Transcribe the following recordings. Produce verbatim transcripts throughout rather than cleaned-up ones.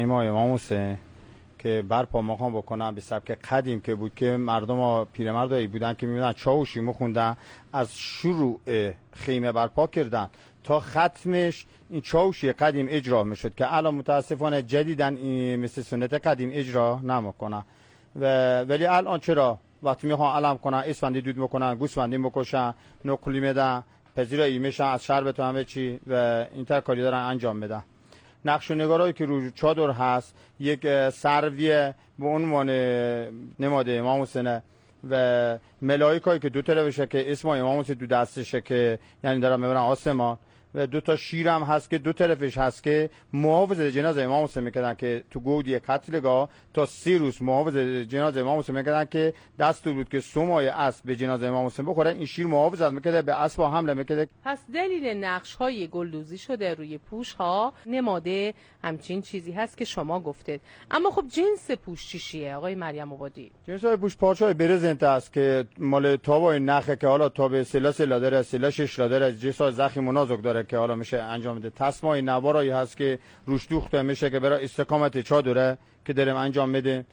ما امام حسین که برپا مقام بکنن به سبک قدیم که بود که مردم ها پیرمردایی بودن که میبودن چاوشی مخوندن، از شروع خیمه برپا کردن تا ختمش این چاوشی قدیم اجرا میشد که الان متاسفانه جدیدن مثل سنت قدیم اجرا نمیکنن. و ولی الان چرا وقتی میخوان علم کنن اسفندی دود میکنن، گوسفندی میکشن، نقلی میدن، پذیرایی میشن از شربت و همه چی و این تا کاری دارن انجام میدن. نقش و نگارایی که رو چادر هست یک سرویه به عنوان نماد امام حسین و ملائکه‌ای که دو طرفشه که اسم امام حسین دو دستشه که یعنی دارن میبرن آسمان، و دو تا شیر هم هست که دو طرفش هست که محافظت جنازه امام حسین میکردن که تو گودی قتلگاه تا سی روز محافظت جنازه امام حسین میکردن که دستور بود که سمای اسب به جنازه امام حسین بخوره. این شیر محافظت میکرده به اسب حمله میکرده. پس دلیل نقش های گلدوزی شده روی پوش ها نماده همچین چیزی هست که شما گفتید. اما خب جنس پوش چیه آقای مریم آبادی؟ جنس های پوش پارچه برزنت است که مال تابای نخه که حالا تاب سلا سلا داره، سلا شش داره، جسا زخم و نازک داره که حالا میشه انجام بده. تسمای نوارایی هست که روش دوخته میشه که برای استقامت چادره که داریم انجام میده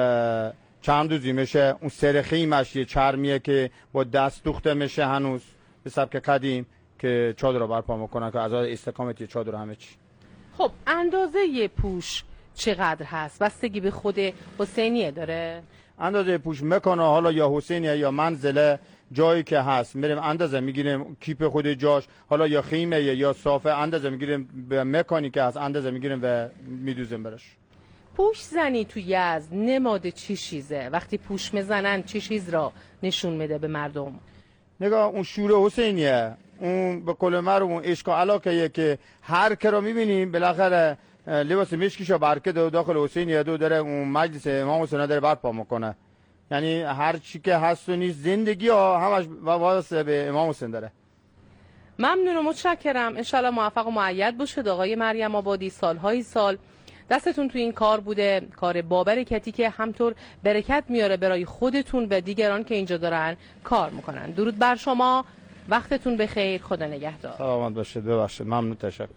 و چند روزی میشه. اون سرخیمش یه چرمیه که با دست دوخته میشه هنوز به سبک قدیم که چادر رو برپا میکنن که از استقامت چادر همه چی. خب اندازه یه پوش چقدر هست؟ بستگی به خود حسینیه داره؟ اندازه پوش میکنه حالا یا حسینیه یا منزله جایی که هست میریم اندازه میگیریم کیپ خود جاش، حالا یا خیمه یا صافه اندازه میگیریم به مکانی که هست اندازه میگیریم و میدوزیم برش. پوش زنی تو یزد نماد چی چیزه؟ وقتی پوش میزنن چی چیز را نشون میده به مردم؟ نگاه اون شور حسینیه، اون به قول معروف اون عشق و علاقه که هر که رو میبینیم بالاخره لباس مشکیشو برکه دو داخل حسینیه دو داره اون مجلس امام حسین داره برپا میکنه. یعنی هر چی که هست و نیست زندگی ها همش واسه به امام حسین داره. ممنون و متشکرم. انشالله موفق و مؤید باشید آقای مریم آبادی. سالهای سال دستتون تو این کار بوده، کار بابرکتی که همطور برکت میاره برای خودتون و دیگران که اینجا دارن کار میکنن. درود بر شما، وقتتون بخیر، خدا نگهدار. سلامت باشید، ببخشید، ممنون، تشکر.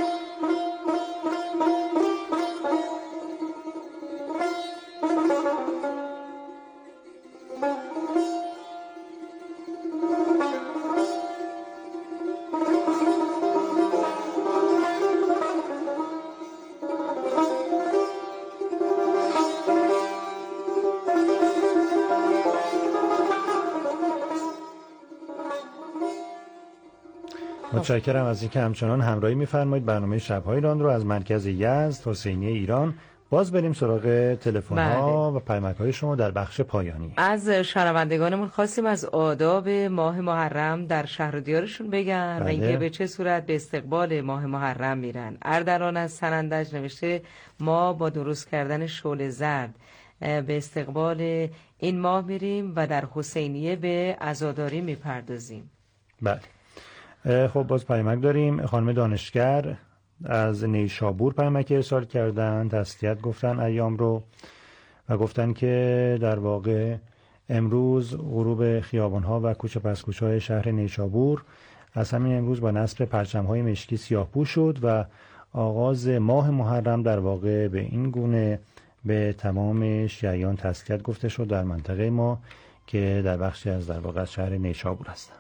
متشکرم از اینکه همچنان همراهی می‌فرمایید. برنامه شب‌های ایران رو از مرکز یزد حسینیه ایران. باز بریم سراغ تلفن‌ها و پیامک‌های شما در بخش پایانی. از شنوندگانمون خواستیم از آداب ماه محرم در شهر و دیارشون بگن بله. و اینکه به چه صورت به استقبال ماه محرم میرن. اردران از سنندج نوشته ما با درست کردن شعله زرد به استقبال این ماه میریم و در حسینیه به عزاداری میپردازیم. بله. خب باز پیامک داریم. خانم دانشگر از نیشابور پیامک ارسال کردن، تسلیت گفتن ایام رو و گفتن که در واقع امروز غروب خیابان‌ها و کوچه پس کوچه‌های شهر نیشابور از همین امروز با نصب پرچم‌های مشکی سیاه‌پوش شد و آغاز ماه محرم در واقع به این گونه به تمام شیعیان تسلیت گفته شد در منطقه ما که در بخشی از در واقع شهر نیشابور هستند.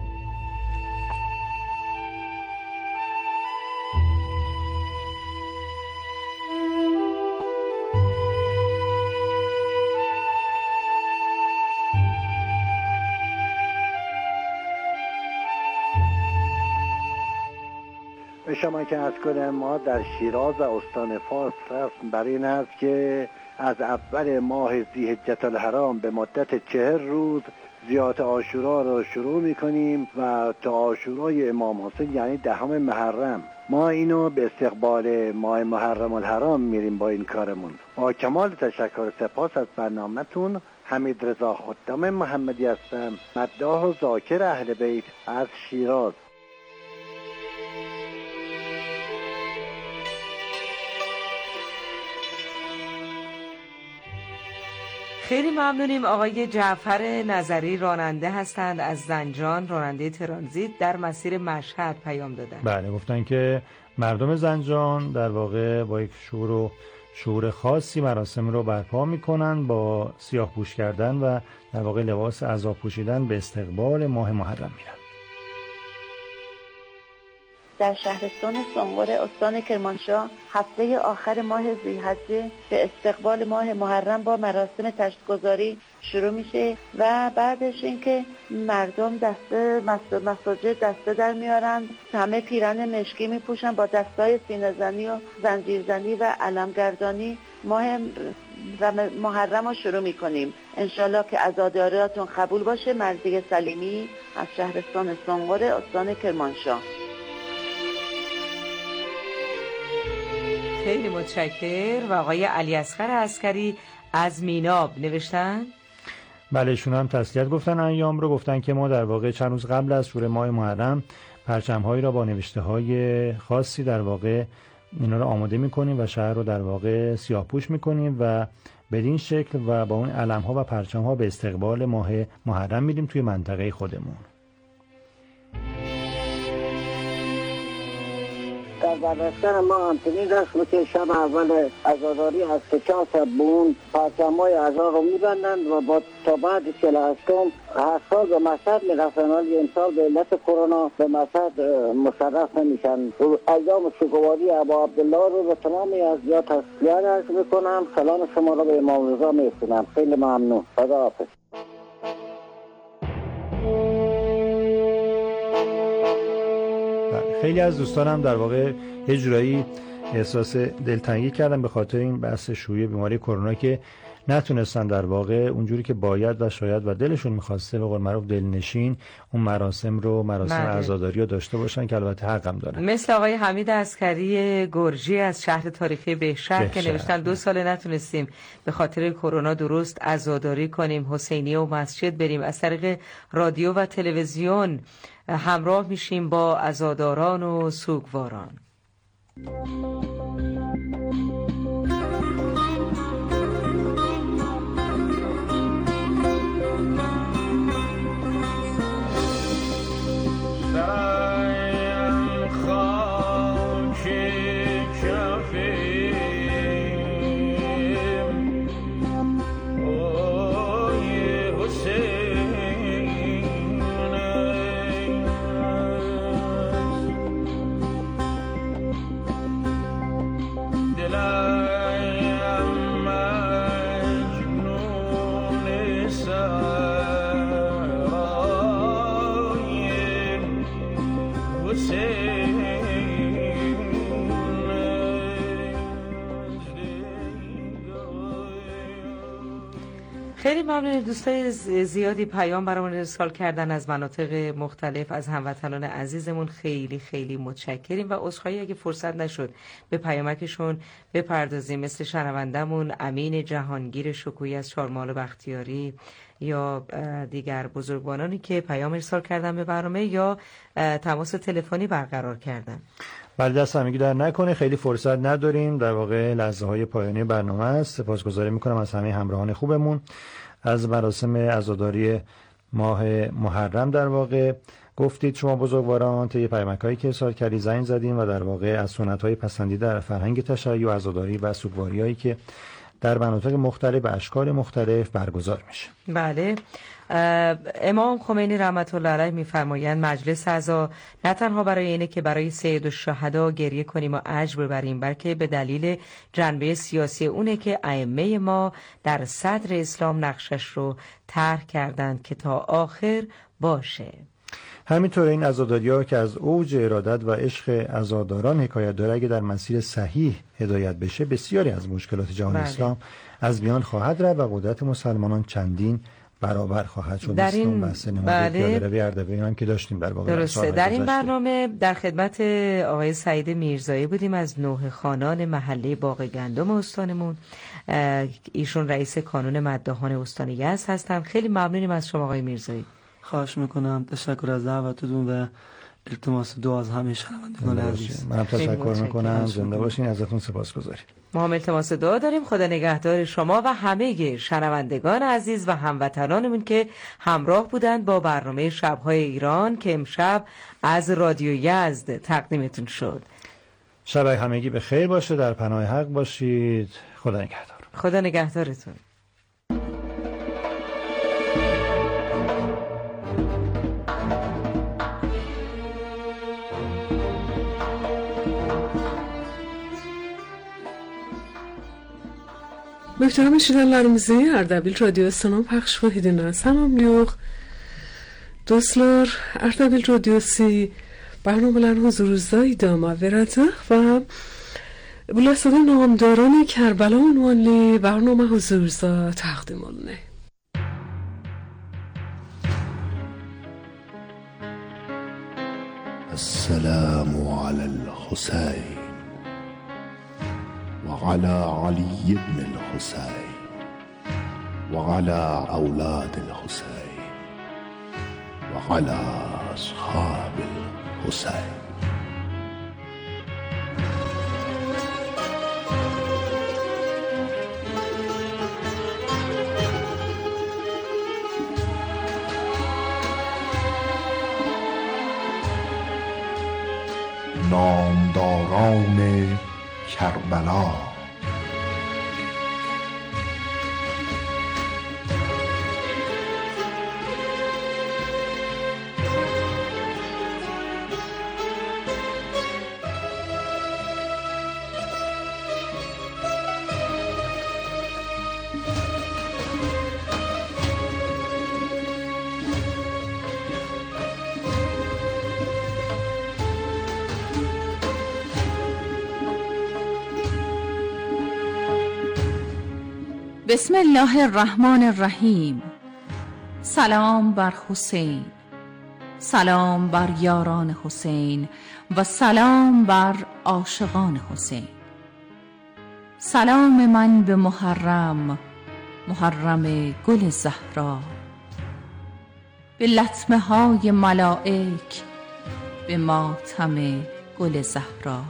شما که از کنم ما در شیراز و استان فارس رسم بر این است که از اول ماه ذی‌حجة الحرام به مدت چهر روز زیارت عاشورا را شروع میکنیم و تا عاشورای امام حسین یعنی دهم محرم ما اینو به استقبال ماه محرم الحرام میریم. با این کارمون با کمال تشکر و سپاس از برنامه‌تون حمید رضا خدام محمدی هستم، مداح و ذاکر اهل بیت از شیراز. خیلی ممنونیم. آقای جعفر نظری راننده هستند از زنجان، راننده ترانزیت در مسیر مشهد پیام دادن. بله، گفتن که مردم زنجان در واقع با یک شور و شعور خاصی مراسم رو برپا میکنن با سیاه پوش کردن و در واقع لباس عزا پوشیدن به استقبال ماه محرم میرن. در شهرستان سنقر استان کرمانشاه هفته آخر ماه ذی‌الحجه به استقبال ماه محرم با مراسم تشت‌گذاری شروع میشه و بعدش اینکه مردم دسته مساجد دسته در میارن، همه پیرن مشکی میپوشن، با دستای سینه زنی و زنجیر زنی و علمگردانی ماه محرم رو شروع میکنیم. انشالله که عزاداریاتون قبول باشه. مرضیه سلیمی از شهرستان سنقر استان کرمانشاه. خیلی متشکر. و آقای علی اصغر عسکری از میناب نوشتن. بله، ایشون هم تسلیت گفتن ایام رو، گفتن که ما در واقع چند روز قبل از شروع ماه محرم پرچم‌هایی را با نوشته‌های خاصی در واقع اینا رو آماده می‌کنیم و شهر رو در واقع سیاه‌پوش می‌کنیم و بدین شکل و با اون علم‌ها و پرچم‌ها به استقبال ماه محرم میریم توی منطقه خودمون. در برداشتن ما همچنین رسم که شب اول عزاداری از سکان سبون پرچم‌های عزا رو میبندند و با تا بعد چهل و هشتم هر سال به مشهد میرفتن، ولی امسال به علت کرونا به مشهد مشرف نمیشن. ایام سوگواری ابا عبدالله رو به تمام ازیاد تسلیت عرض میکنم. سلام شما رو به امام رضا میرسونم. خیلی ممنون. خداحافظ. خیلی از دوستانم در واقع یه جورایی احساس دلتنگی کردن به خاطر این بحث شیوع بیماری کرونا که نتونستن در واقع اونجوری که باید و شاید و دلشون میخواسته به قول معروف دلنشین اون مراسم رو مراسم عزاداری رو داشته باشن که البته حقم دارن. مثل آقای حمید عسکری گرجی از شهر تاریخی بهشهر که نوشتن دو سال نتونستیم به خاطر کرونا درست عزاداری کنیم، حسینیه و مسجد بریم، از طریق رادیو و تلویزیون همراه میشیم با عزاداران و سوگواران. خیلی ممنون. دوستای زیادی پیام برامون ارسال کردن از مناطق مختلف، از هموطنان عزیزمون. خیلی خیلی متشکریم و عذرخواهی اگه فرصت نشد به پیامکشون بپردازیم، مثل شنوندمون امین جهانگیر شکویی از چهارمحال بختیاری یا دیگر بزرگوارانی که پیام ارسال کردن به برنامه یا تماس تلفنی برقرار کردن. بله، دست همگی در نکنه. خیلی فرصت نداریم، در واقع لحظه های پایانی برنامه است. سپاسگزاری میکنم از همه همراهان خوبمون. از مراسم عزاداری ماه محرم در واقع گفتید شما بزرگواران، طی پیامک‌هایی که ارسال کردید زنگ زدیم و در واقع از سنت‌های پسندیده در فرهنگ تشیع، عزاداری و سوگواری‌هایی که در مناطق مختلف به اشکال مختلف برگزار میشه. بله، امام خمینی رحمت الله علیه میفرمایند مجلس عزا نه تنها برای اینه که برای سید الشهدا گریه کنیم و اجر ببریم، بلکه به دلیل جنبه سیاسی اونه که ائمه ما در صدر اسلام نقشش رو طرح کردند که تا آخر باشه. همینطور این عزاداری‌ها که از اوج ارادت و عشق عزاداران حکایت داره، اگه در مسیر صحیح هدایت بشه بسیاری از مشکلات جهان بله. اسلام از میان خواهد رفت و قدرت مسلمانان چندین برابر خواهد شد. در این بله هم که داشتیم در واقع درسته. در این برنامه در خدمت آقای سعید میرزایی بودیم از نوح خانان محله باغ گندم استانمون. ایشون رئیس کانون مداحان استان یزد هستن. خیلی ممنونیم از شما آقای میرزایی. خواهش میکنم. تشکر از دعوتتون و التماس دعا از همه شنوندگان عزیز. من تشکر میکنم. زنده باشین. ازتون سپاسگزاریم. ما هم التماس دعا داریم. خدا نگهدار شما و همه شنوندگان عزیز و هموطنانمون که همراه بودند با برنامه شب‌های ایران که امشب از رادیو یزد تقدیمتون شد. شب همگی به خیر باشه، در پناه حق باشید. خدا نگهدار. خدا نگهدارتون. Möhterem eşidarlarımızı Ardabil Radyosu'nun pəxş edildiğine salamlıyıq. Dostlar, Ardabil Radyosu برنامه‌لر حضورuzda idame verəcək və Bulasada Namdaran Kərbala ünvanlı برنامه حضورuzda təqdim olunur. السلام على الحسين وعلى علي بن الحسين وعلى أولاد الحسين وعلى أصحاب الحسين. نامداران کربلا. بسم الله الرحمن الرحیم. سلام بر حسین، سلام بر یاران حسین و سلام بر عاشقان حسین. سلام من به محرم، محرم گل زهرا، به لطمه های ملائک، به ماتم گل زهرا.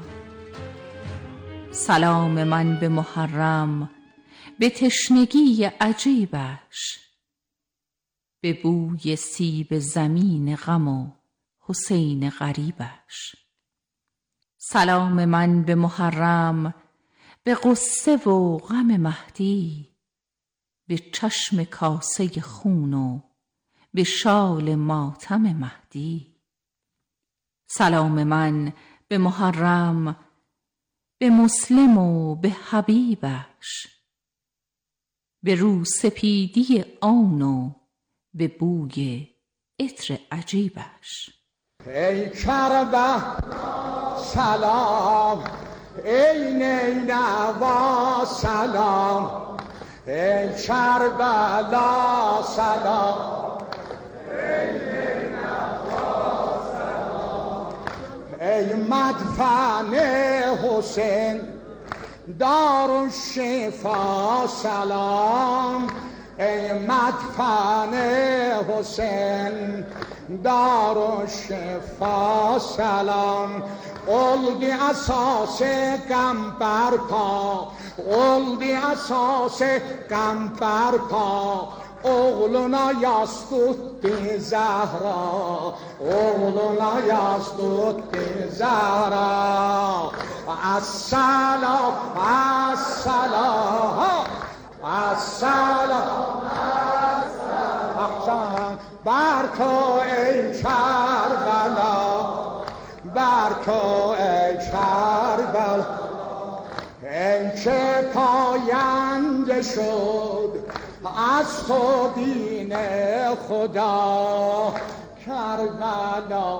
سلام من به محرم، به تشنگی عجیبش، به بوی سیب زمین غم و حسین غریبش. سلام من به محرم، به غصه و غم مهدی، به چشم کاسه خون و به شال ماتم مهدی. سلام من به محرم، به مسلم و به حبیبش، به رو سپیدی آن و به بوی عطر عجیبش. ای کربلا سلام، ای نینوا سلام، ای کربلا سلام، ای نینوا سلام، ای مدفن حسین دار الشفا سلام، ای مدفن حسین دار الشفا سلام. اولدی اساس غم برپا، اولدی اساس غم برپا، oğluna yas tuttu Zahra, oğluna yas tuttu Zahra. As-salam, as-salam, as-salam, as-salam bar to ey Kerbela, bar to ey Kerbela. ای که پاینده شد از تو دین خدا، کربلا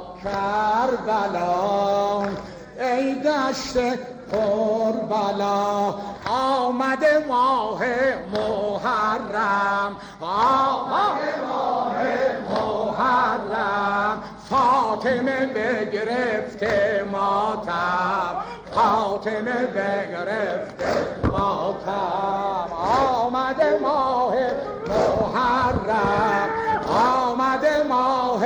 کربلا ای دشت کربلا. آمده ماه محرم، آمده ماه محرم، فاطمه بگرفته ماتم، فاطمه بگرفته ماتم. آمده ماه محرم، آمده ماه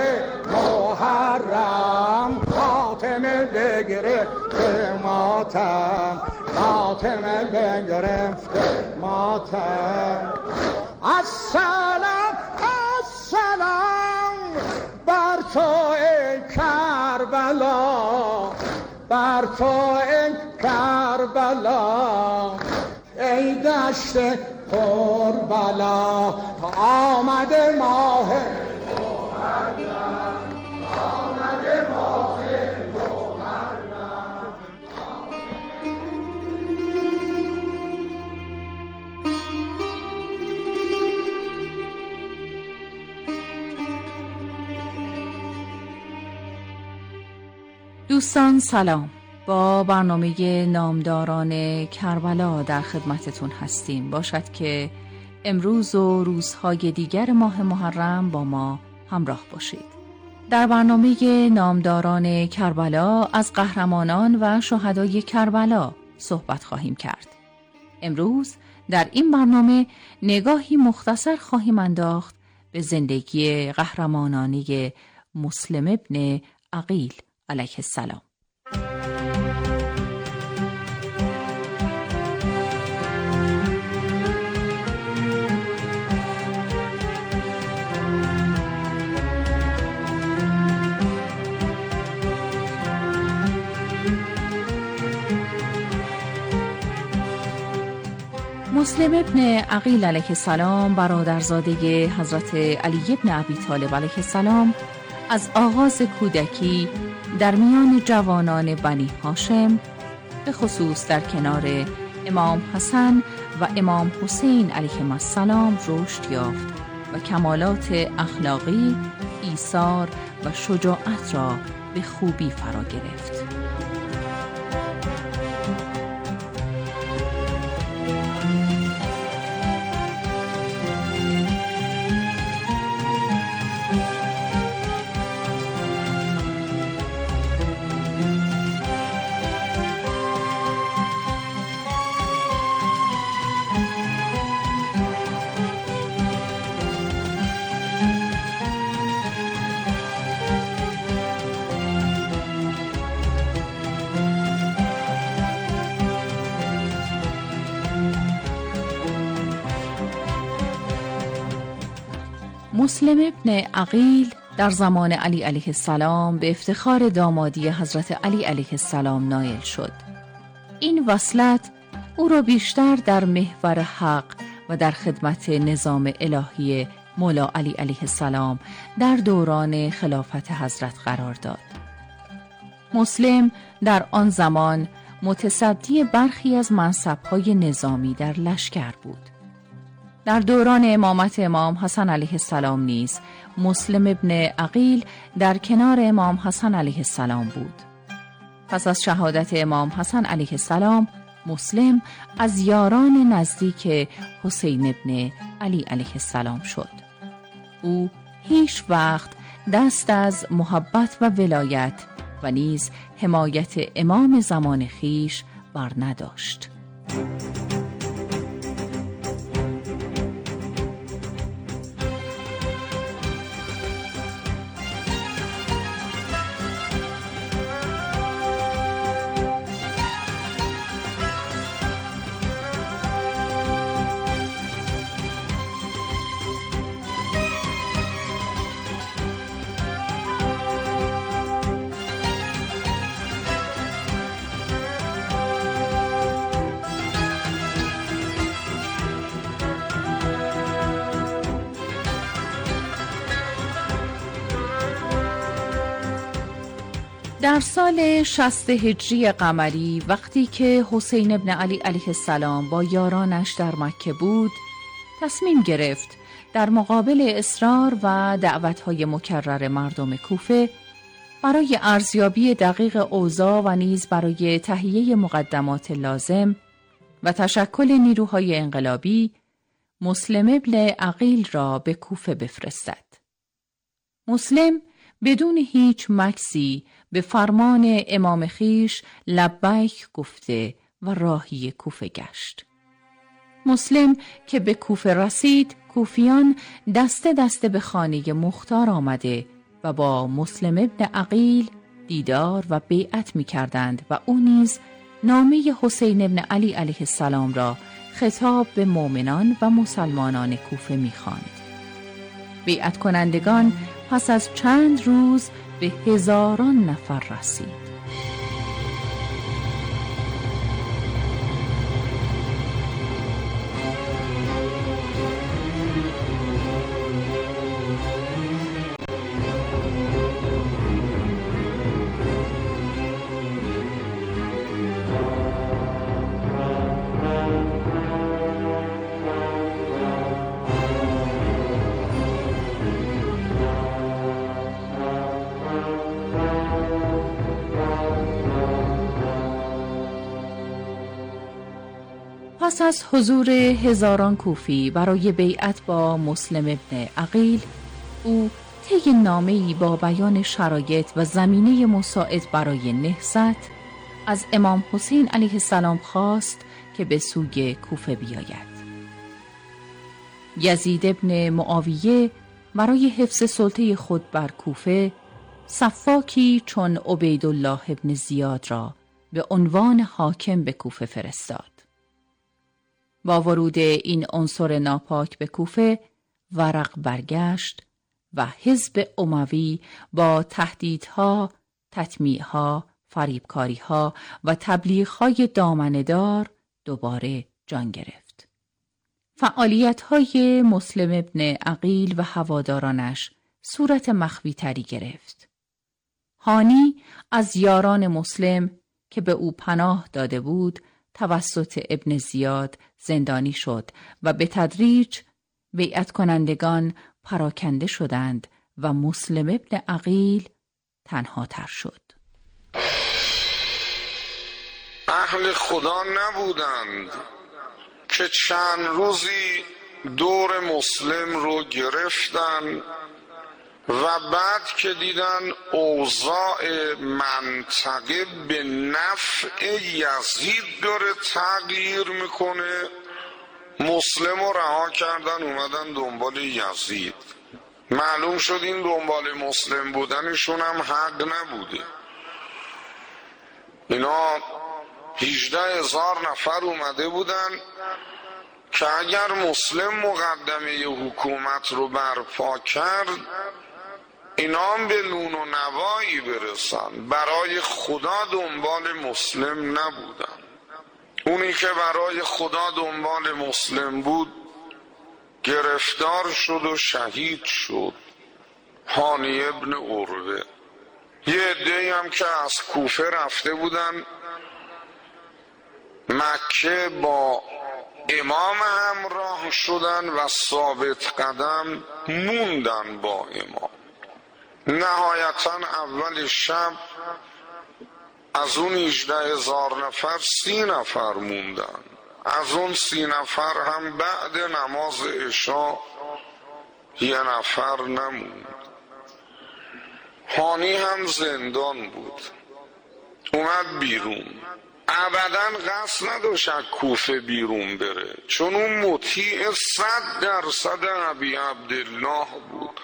محرم، فاطمه بگرفته ماتم، فاطمه بگرفته ماتم. السلام السلام بر تو ای کربلا، بر تو ای کربلا ای دشت کربلا آمده ماه آمده ماه دوستان سلام، با برنامه نامداران کربلا در خدمتتون هستیم. باشد که امروز و روزهای دیگر ماه محرم با ما همراه باشید. در برنامه نامداران کربلا از قهرمانان و شهدای کربلا صحبت خواهیم کرد. امروز در این برنامه نگاهی مختصر خواهیم انداخت به زندگی قهرمانانه مسلم ابن عقیل علیه السلام. مسلم ابن عقیل علیه السلام برادرزاده حضرت علی ابن ابی طالب علیه السلام از آغاز کودکی در میان جوانان بنی هاشم، به خصوص در کنار امام حسن و امام حسین علیهم السلام رشد یافت و کمالات اخلاقی، ایثار و شجاعت را به خوبی فرا گرفت. مسلم ابن عقیل در زمان علی علیه السلام به افتخار دامادی حضرت علی علیه السلام نائل شد. این وصلت او را بیشتر در محور حق و در خدمت نظام الهی مولا علی علیه السلام در دوران خلافت حضرت قرار داد. مسلم در آن زمان متصدی برخی از منصب‌های نظامی در لشکر بود. در دوران امامت امام حسن علیه السلام نیز مسلم ابن عقیل در کنار امام حسن علیه السلام بود. پس از شهادت امام حسن علیه السلام، مسلم از یاران نزدیک حسین ابن علی علیه السلام شد. او هیچ وقت دست از محبت و ولایت و نیز حمایت امام زمان خیش بر نداشت. در سال شصت هجری قمری، وقتی که حسین ابن علی علیه السلام با یارانش در مکه بود، تصمیم گرفت در مقابل اصرار و دعوت‌های مکرر مردم کوفه برای ارزیابی دقیق اوضاع و نیز برای تهیه مقدمات لازم و تشکل نیروهای انقلابی مسلم ابن عقیل را به کوفه بفرستد. مسلم بدون هیچ مکسی به فرمان امام خیش لبیک گفته و راهی کوفه گشت. مسلم که به کوفه رسید، کوفیان دسته دسته به خانه مختار آمده و با مسلم ابن عقیل دیدار و بیعت می کردند و او نیز نامه حسین ابن علی علیه السلام را خطاب به مؤمنان و مسلمانان کوفه می خواند. بیعت کنندگان پس از چند روز به هزاران نفر رسید. پس از حضور هزاران کوفی برای بیعت با مسلم ابن عقیل، او طی نامه‌ای با بیان شرایط و زمینه مساعد برای نهضت از امام حسین علیه السلام خواست که به سوی کوفه بیاید. یزید ابن معاویه برای حفظ سلطه خود بر کوفه سفاکی چون عبیدالله ابن زیاد را به عنوان حاکم به کوفه فرستاد. با ورود این عنصر ناپاک به کوفه، ورق برگشت و حزب اموی با تهدیدها، تطمیعها، فریبکاریها و تبلیغهای دامنه‌دار دوباره جان گرفت. فعالیت‌های مسلم ابن عقیل و هوادارانش صورت مخفی تری گرفت. هانی از یاران مسلم که به او پناه داده بود توسط ابن زیاد زندانی شد و به تدریج بیعت کنندگان پراکنده شدند و مسلم ابن عقیل تنها تر شد. اهل خدا نبودند که چند روزی دور مسلم رو گرفتن و بعد که دیدن اوضاع منطقه به نفع یزید داره تغییر میکنه، مسلم رو رها کردن اومدن دنبال یزید. معلوم شد این دنبال مسلم بودنشون هم حق نبوده. اینا هجده هزار نفر اومده بودن که اگر مسلم مقدمه حکومت رو برپا کرد اینا هم به نون و نوایی برسن. برای خدا دنبال مسلم نبودن. اونی که برای خدا دنبال مسلم بود گرفتار شد و شهید شد، هانی ابن عروه. یه عده‌ای هم که از کوفه رفته بودن مکه با امام همراه شدن و ثابت قدم موندن با امام. نهایتا اول شب از اون هجده هزار نفر سی نفر موندن. از اون سی نفر هم بعد نماز عشا یه نفر نموند. هانی هم زندان بود، اومد بیرون. ابداً قصد نداشت از کوفه بیرون بره، چون اون مطیع صد درصد ابی عبدالله بود.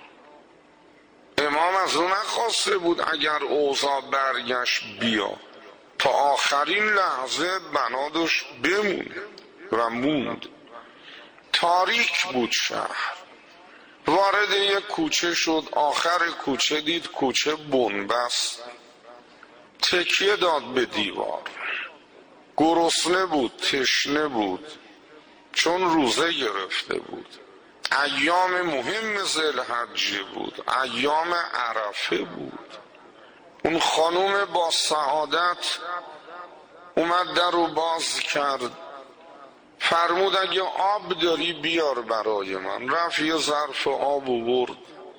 امام از اون نخواسته بود اگر اوضاع برگشت بیا. تا آخرین لحظه بنادش بمونه و موند. تاریک بود شهر. وارد یک کوچه شد، آخر کوچه دید کوچه بنبست، تکیه داد به دیوار. گرسنه بود، تشنه بود، چون روزه گرفته بود. ایام مهم ذوالحجه بود، ایام عرفه بود. اون خانوم با سعادت اومد در رو باز کرد، فرمود اگه آب داری بیار برای من. رفت یه ظرف آب آورد.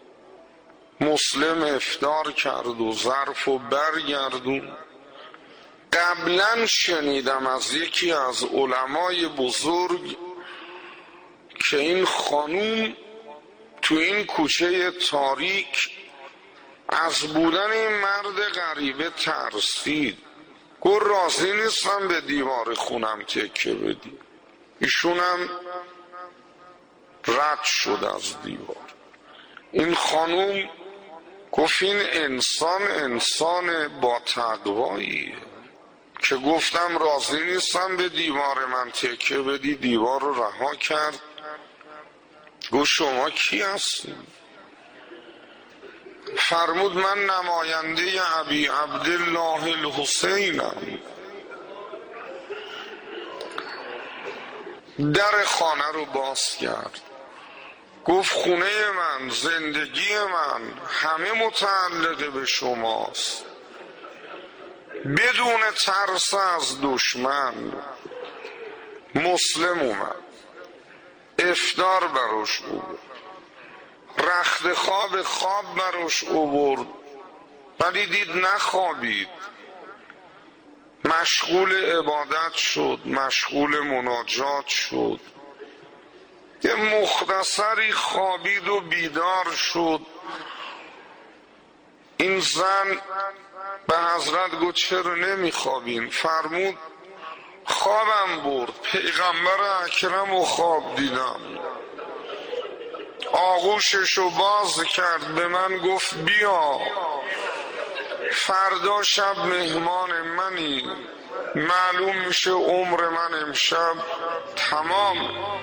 مسلم افطار کرد و ظرف و برگردون. قبلا شنیدم از یکی از علمای بزرگ که این خانوم تو این کوچه تاریک از بودن این مرد غریبه ترسید. گفت راضی نیستم به دیوار خونم تکه بدی. ایشونم رد شد از دیوار. این خانوم گفت این انسان انسان با تقواییه که گفتم راضی نیستم به دیوار من تکه بدی، دیوار رو رها کرد. گفت شما کی هستی؟ فرمود من نماینده ابی عبدالله الحسینم. در خانه رو باز کرد. گفت خونه من، زندگی من همه متعلق به شماست. بدون ترس از دشمن مسلم اومد، افطار براش بود، رخت خواب خواب براش آورد، ولی دید نخوابید. مشغول عبادت شد، مشغول مناجات شد، یه مختصری خوابید و بیدار شد. این زن به حضرت گفت چرا نمیخوابین؟ فرمود خوابم برد، پیغمبر اکرم و خواب دیدم. آغوششو باز کرد، به من گفت بیا فردا شب مهمان منی، معلوم میشه عمر من امشب تمام.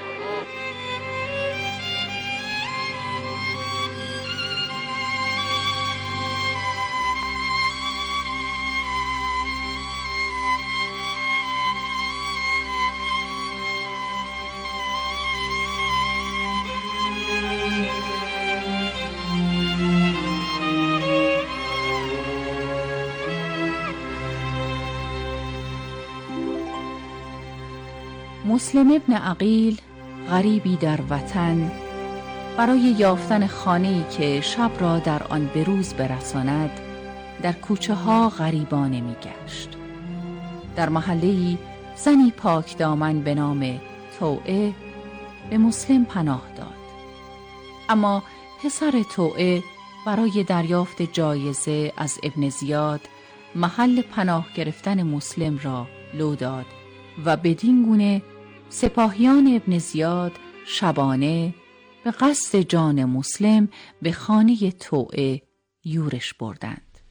مسلم ابن عقیل غریبی در وطن برای یافتن خانه‌ای که شب را در آن به روز برساند در کوچه ها غریبانه می گشت. در محله‌ای زنی پاک دامن به نام توعه به مسلم پناه داد. اما پسر توعه برای دریافت جایزه از ابن زیاد محل پناه گرفتن مسلم را لو داد و بدین گونه سپاهیان ابن زیاد شبانه به قصد جان مسلم به خانه توعه یورش بردند.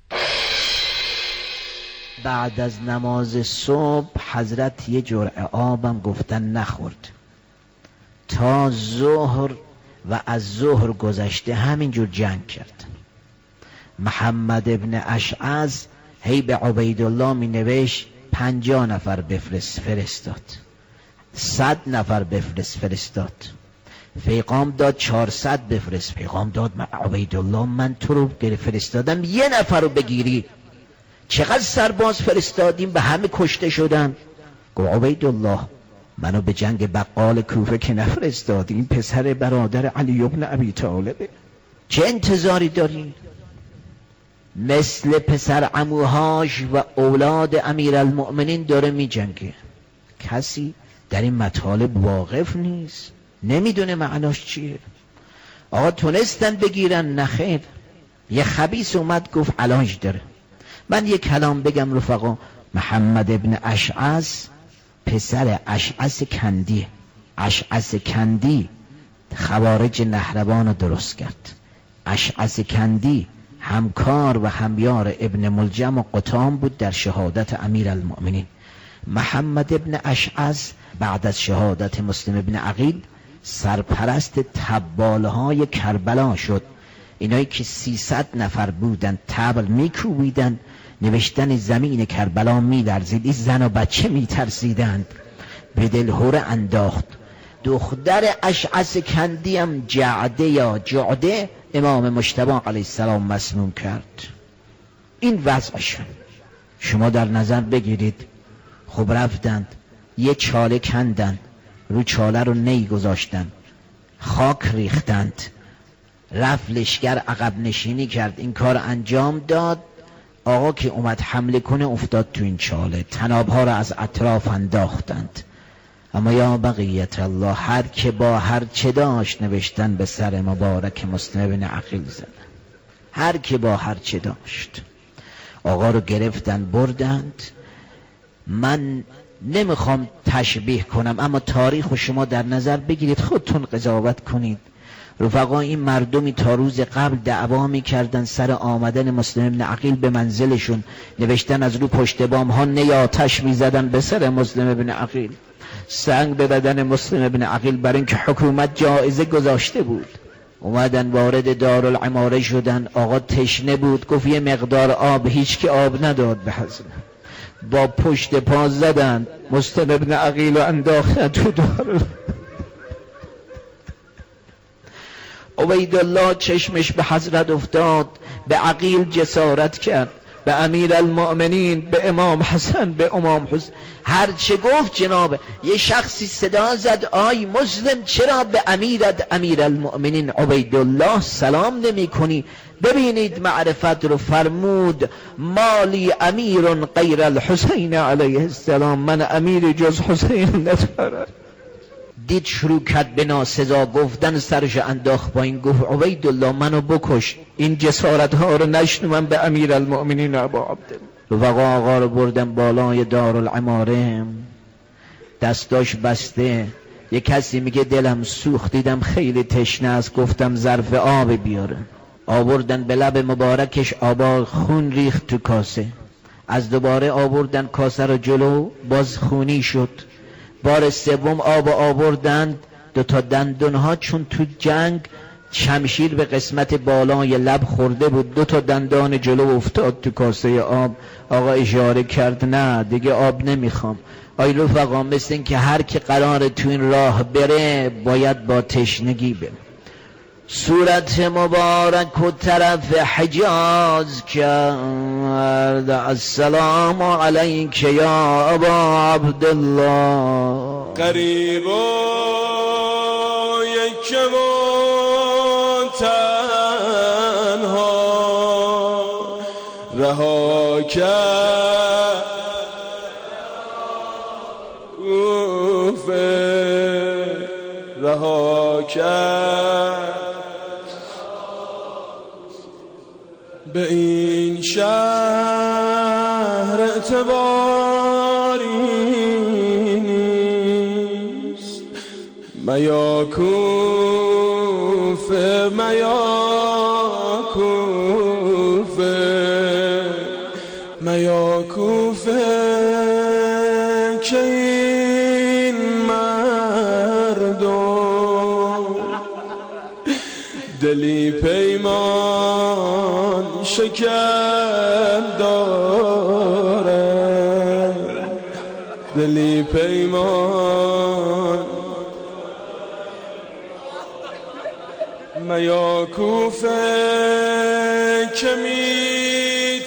بعد از نماز صبح حضرت یه جرعه آبم گفتن نخورد تا ظهر و از ظهر گذشته همینجور جنگ کرد. محمد ابن اشعث هی به عبیدالله می نوشت پنجاه نفر بفرست، فرستاد. صد نفر بفرست، فرستاد. پیغام داد چهارصد بفرست، پیغام داد من عبیدالله من تو رو فرستادم یه نفر رو بگیری. چقدر سرباز فرستادیم به همه کشته شدن. گفت عبیدالله منو به جنگ بقال کوفه که نفرستادی، این پسر برادر علی ابن ابی طالبه، چه انتظاری داری؟ مثل پسر عموهاش و اولاد امیرالمؤمنین داره می جنگه. کسی در این مطالب واقف نیست، نمیدونه معناش چیه. آقا تونستن بگیرن؟ نخیر. یه خبیث اومد گفت علاج داره. من یه کلام بگم رفقا. محمد ابن اشعث پسر اشعث کندی، اشعث کندی خوارج نهروان رو درست کرد. اشعث کندی همکار و همیار ابن ملجم و قطام بود در شهادت امیرالمؤمنین. محمد ابن اشعث بعد از شهادت مسلم ابن عقیل سرپرست تبالهای کربلا شد. اینایی که سیصد نفر بودن تبل میکوبیدن، نوشتن زمین کربلا میلرزید، این زن و بچه میترسیدند، به دلهوره انداخت. دختر اشعث کندی هم جعده یا جعده امام مجتبی علیه السلام مسموم کرد. این وضعشون شما در نظر بگیرید. خب رفتند یه چاله کندند، رو چاله رو نی گذاشتند، خاک ریختند، رفت لشگر عقب نشینی کرد، این کار انجام داد. آقا که اومد حمله کنه افتاد تو این چاله، تنابها رو از اطراف انداختند. اما یا بقیت الله، هر که با هر چه داشت نوشتن به سر مبارک مسلم بن عقیل زدن، هر که با هر چه داشت. آقا رو گرفتن بردند. من نمیخوام تشبیه کنم، اما تاریخ شما در نظر بگیرید، خودتون قضاوت کنید. رفقا این مردمی تا روز قبل دعوا میکردن سر آمدن مسلم بن عقیل به منزلشون، نوشتن از رو پشت بام ها نی آتش میزدن به سر مسلم بن عقیل، سنگ به بدن مسلم بن عقیل، برای اینکه حکومت جایزه گذاشته بود. اومدن وارد دارالعماره شدن. آقا تشنه بود، گفت یه مقدار آب، هیچ که آب نداد به حضرت. با پشت پا زدن مسلم ابن عقیل رو انداختن تو دار. عبیدالله چشمش به حضرت افتاد، به عقیل جسارت کرد، به امیر المؤمنین، به امام حسن، به امام حسین. هر چه گفت جناب. یه شخصی صدا زد آی مسلم چرا به امیرت امیر المؤمنین عبیدالله سلام نمی کنی؟ ببینید معرفت رو. فرمود مالی امیر غیر الحسین علیه السلام، من امیر جز حسین ندارم. دید شروع کرد به ناسزا گفتن، سرش انداخت با این گفت عبیدالله منو بکش، این جسارت ها رو نشنوم به امیر المؤمنین ابا عبدالله. رفقا آقا رو بردن بالای دارالعماره، دستاش بسته. یه کسی میگه دلم سوخت، دیدم خیلی تشنه است، گفتم ظرف آب بیاره. آوردن به لب مبارکش آب، خون ریخت تو کاسه. از دوباره آوردن کاسه رو جلو، باز خونی شد. بار سوم آب آوردند، دو تا دندونها چون تو جنگ شمشیر به قسمت بالای لب خورده بود، دو تا دندان جلو افتاد تو کاسه آب. آقا اشاره کرد نه دیگه آب نمیخوام. آی رفقا مثل این که هر کی قراره تو این راه بره باید با تشنگی بره. صورت مبارک و طرف حجاز کرد، السلام علیک یا ابا عبدالله. قریب و یک و تنها رها کرد اوفه رها کرد به این شهر اعتباری نیست. میا کوفه میا کوفه میا کوفه که این مردم دلی پیمان شکن دارد، دلی پیمان. میا کوفه که می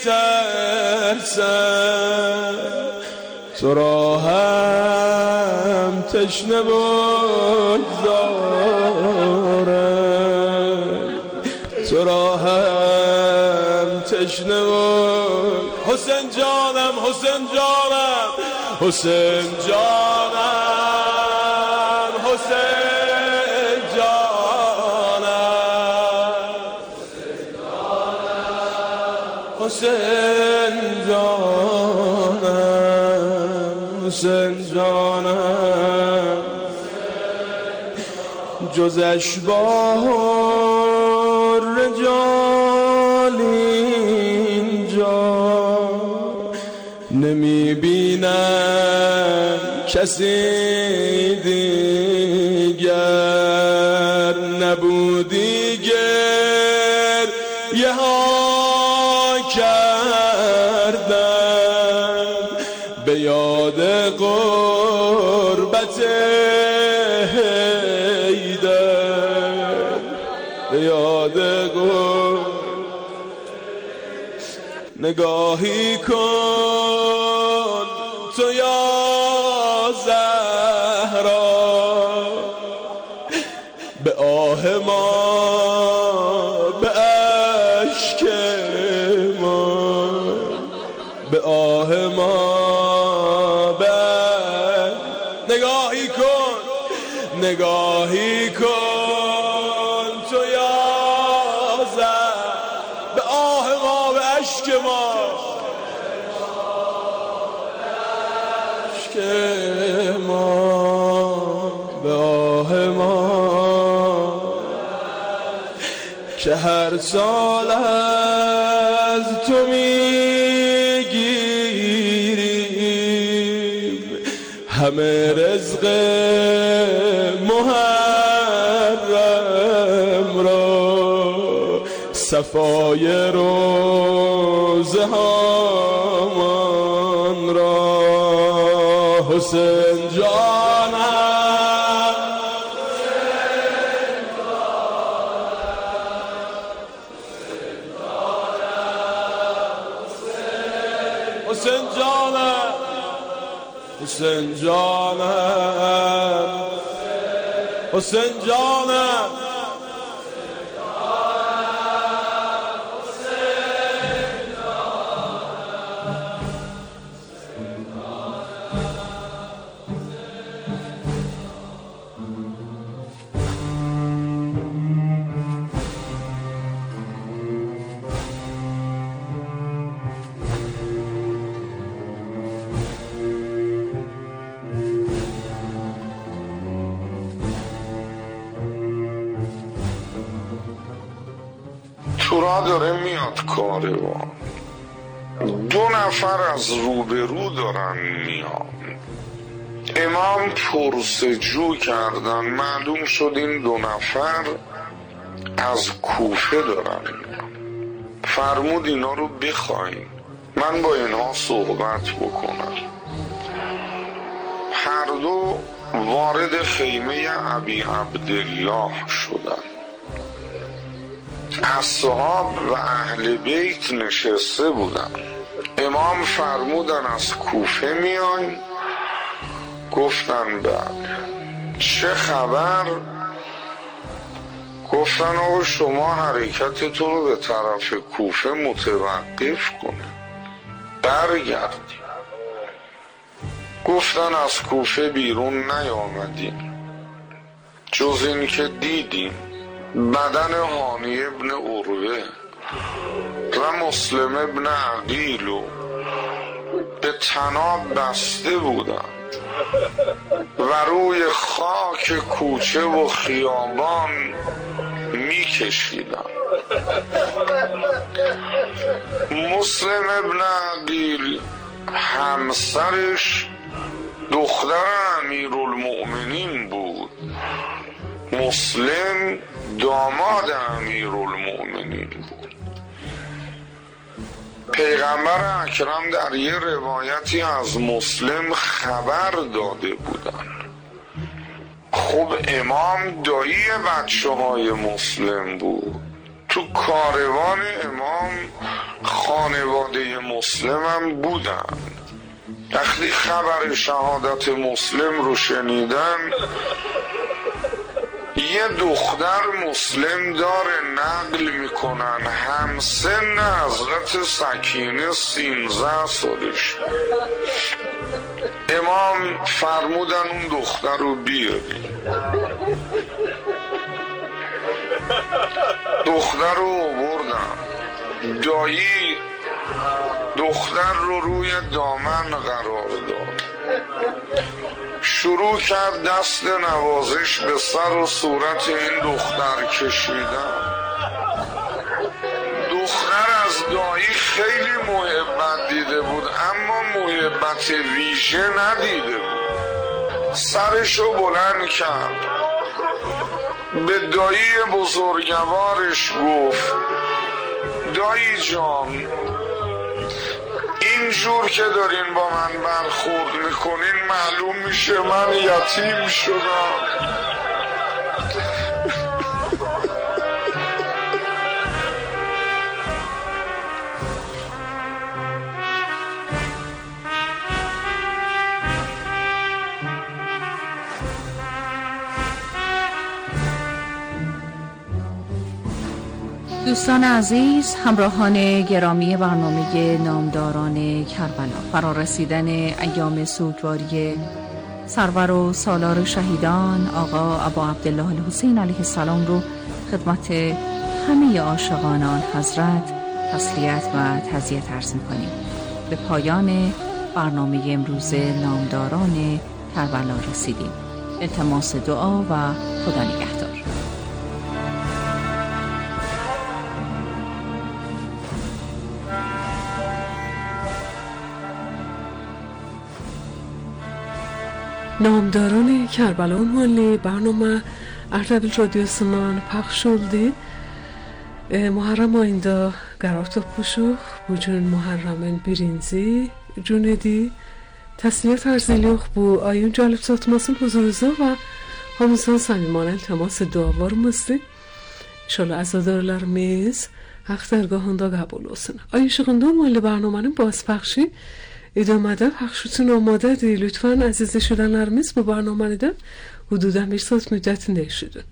ترسم تو را هم تشنه بگذارم، تو را هم تشنه بگذارم. حسین جانم حسین جانم حسین جانم حسین جانم حسین جانم حسین جانم. جز اشباح رجال اینجا نمی بینم کسی دیگر، نبودی گریه ها کردم به یاد غربت حیدر، به یاد غربت. نگاهی کن تو یا زهرا به آه ما، به اشک ما، به آه ما، به نگاهی کن نگاهی کن تو یا زهرا به آه ما، به اشک ما، اشک ما، به آه ما که هر سال از تو میگیریم همه رزق محرم را، صفای روزه هامان را. حسین جانم حسین جانم حسین جانم حسین جانم تورا داره میاد کاروان، دو نفر از روبرو دارن میان. امام پرسجو کردن، معلوم شد این دو نفر از کوفه دارن میان. فرمود اینا رو بخواین، من با اینها صحبت بکنم. هر دو وارد خیمه ابی عبدالله شدن. اصحاب و اهل بیت نشسته بودن. امام فرمودن از کوفه میاین؟ گفتن بله. چه خبر؟ گفتن آقا شما حرکتتون رو به طرف کوفه متوقف کنید، برگردید. گفتن از کوفه بیرون نیامدیم جز این که دیدیم بدن هانی ابن عروه و مسلم ابن عقیل به طناب بسته بودن و روی خاک کوچه و خیابان میکشیدن. مسلم ابن عقیل همسرش دختر امیرالمؤمنین بود، مسلم داماد امیرالمؤمنین بود. پیغمبر اکرم در یه روایتی از مسلم خبر داده بودن. خب امام دایی بچه های مسلم بود، تو کاروان امام خانواده مسلم هم بودن. وقتی خبر شهادت مسلم رو شنیدن، یه دختر مسلم داره نقل میکنن همسن حضرت سکینه سینزده سالش. امام فرمودن اون دختر رو بیاری. دختر رو آوردن، دایی دختر رو روی دامن قرار داد، شروع کرد دست نوازش به سر و صورت این دختر کشیدن. دختر از دایی خیلی محبت دیده بود اما محبت ویژه ندیده بود. سرشو بلند کرد، به دایی بزرگوارش گفت دایی جان، اینجور که دارین با من برخورد میکنین معلوم میشه من یتیم شدم. دوستان عزیز، همراهان گرامی برنامه نامداران کربلا، فرارسیدن ایام سوگواری سرور و سالار شهیدان آقا ابا عبدالله الحسین علیه السلام رو خدمت همه عاشقان آن حضرت تسلیت و تعزیت عرض می‌کنیم. به پایان برنامه امروز نامداران کربلا رسیدیم. التماس دعا و خدا نگهدار. نامداران کربلا عنوانli برnama Ardabil Radyosu'ndan paylaşıldı oldu. E, Muharrem ayında qərar tapmışıq. Bu gün Muharremin birinci günüdür. Təsliyyət arz edirik bu ayın gəlib çatmasının huzurunuza və hamımızdan səmimانه iltimas dualarımızdır. İnşallah azadarlarımız haq dərgahında qəbul olsun. Ay işığında ünvanli برنامهnin baz pəxşi ادامه پخشتون آماده دی. لطفاً عزیز شدنlerimiz bu برنامه de hududan bir saat müddetinde yaşadı.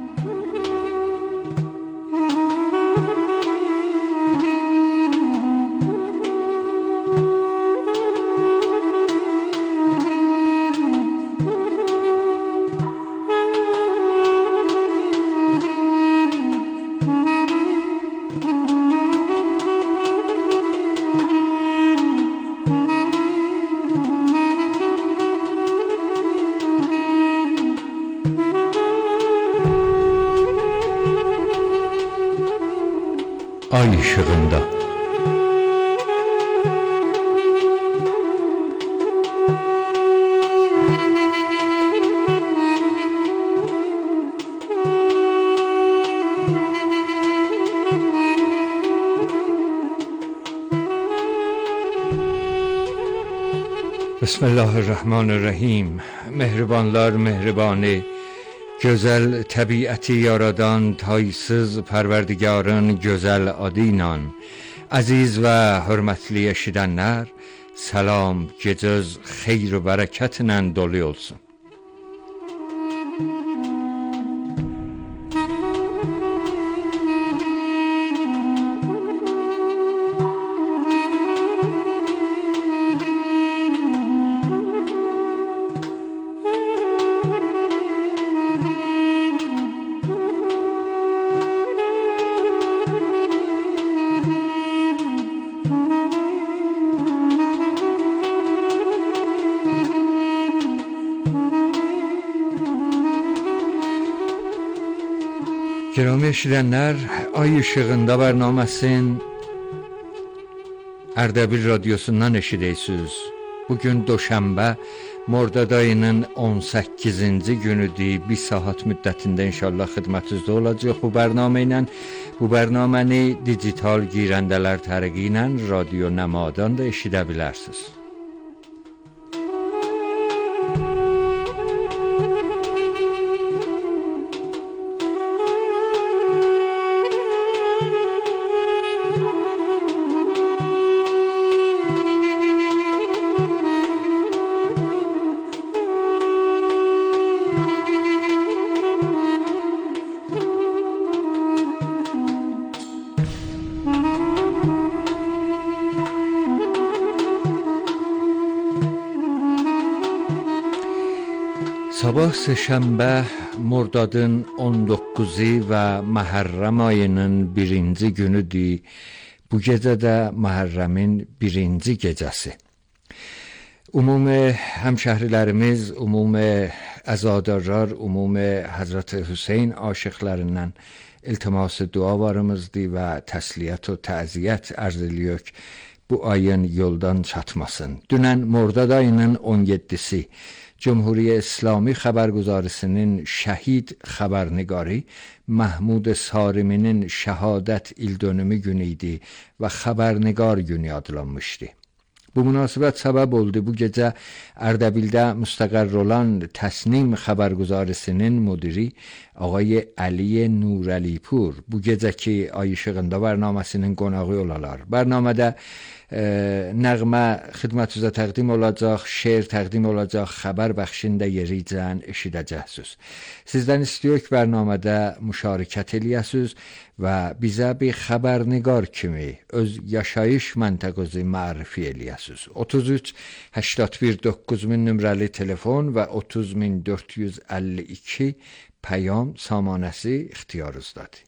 Ay ışığında. بسم الله الرحمن الرحیم. mehribanlar mehribanı, gözəl təbiəti yaradan taysız pərverdigarın gözəl adıyla, əziz və hörmətli eşidənlər, salam, gecəz xeyr və bərəkətlə dolu olsun. Gərami eşidənlər, Ay İşığında bərnaməsin Ərdəbil radiosundan eşidəysiniz. Bugün Doşənbə, Mordad ayının on səkkizinci günüdür. Bir saat müddətində inşallah xidmətinizdə olacaq bu bərnamə ilə. Bu bərnaməni digital girəndələr tərəqi ilə Radio Nəmadan da eşidə bilərsiniz. Sabah Səhşənbə Mordadın on doqquzu və Məhərrəm ayının birinci günüdür. Bu gecə də Məhərrəmin birinci gecəsi. Ümumi həmşəhrilərimiz, ümumi əzadarlar, ümumi Həzrət Hüseyn aşıqlarından iltiması dualarımızdır və təsliyyət və təziyyət ərz edirik bu ayın yoldan çatmasın. Dünən Mordad ayının on yeddisi Cumhuriyet İslami xəbərgüzarısının şəhid xəbərnigarı Mahmud Sarimi'nin şəhadət ildönümü günü idi və xəbərnigar günü adlanmışdı. Bu münasibət səbəb oldu bu gecə Ərdəbildə müstəqər olan Təsnim xəbərgüzarısının müdiri Ağay Ali Nurəlipur bu gecəki Ay İşığında bərnaməsinin qonağı olalar. Bərnamədə nəğmə xidmətinizə təqdim olacaq, şeir təqdim olacaq, xəbər bəxşində yericən eşidəcəksiniz. Sizdən istəyirik bərnamədə müşarikət eləyəsiniz və bizə bir xəbərnigar kimi öz yaşayış məntəqənizi mərifə eləyəsiniz. otuz üç هشتاد و یک doqquz min nömrəli telefon və otuz min dörd yüz əlli iki pəyam samanəsi ixtiyarınızdadır.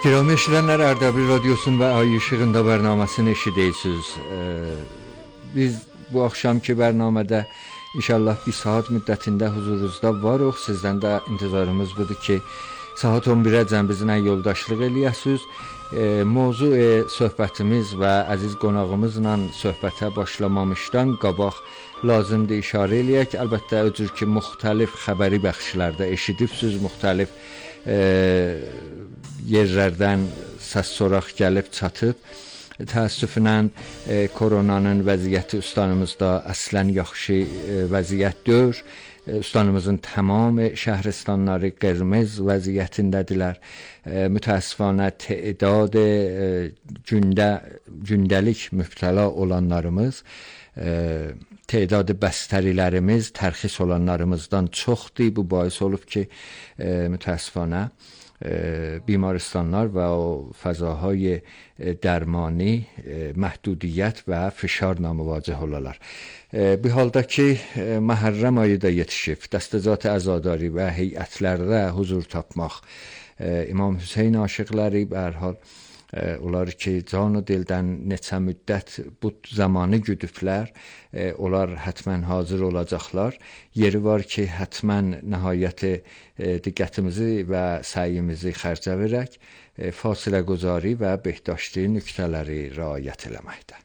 Kiram eşidənlər, Ərdəbil Radiosun və Ay İşığında bərnaməsini eşidirsiniz. Biz bu axşamki bərnamədə inşallah bir saat müddətində huzurunuzda varıq. Sizdən də intizarımız budur ki, saat on birəcən bizimlə yoldaşlıq eləyəsiniz. E, mövzu e, söhbətimiz və əziz qonağımızla söhbətə başlamamışdan qabaq lazımdır işarə eləyək. Əlbəttə o cür ki, müxtəlif xəbəri bəxşlərdə eşidibsiniz, müxtəlif e, yerlərdən səs soraq gəlib çatıb. Təəssüflə e, koronanın vəziyyəti ustanımızda əslən yaxşı e, vəziyyət deyil. E, ustanımızın tamam şəhristanları qırmızı vəziyyətindədirlər. E, mütəəssifanə təedad e, gündə gündəlik mübtəla olanlarımız, e, təedad bəstərilərimiz tərxis olanlarımızdan çoxdur. Bu bais olub ki, e, mütəəssifanə بیمارستانlar و فضاهای درمانی محدودیت و فشارla مواجه olurlar. Bir halda ki, Məhərrəm ayı da yetişib, dəstəcat əzadari və heyətlərdə huzur tapmaq, İmam Hüseyn aşıqları və hər hal onlar ki, can و dildən neçə müddət bu zamanı güdüblər, onlar hətmən hazır olacaqlar. Yeri var ki, hətmən nəhayəti diqqətimizi və səyimizi xərcə verək, fasilə quzari və behdaşti nüktələri riayət eləməkdə.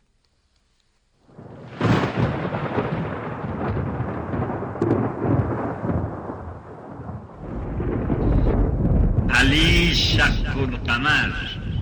علی شق القمر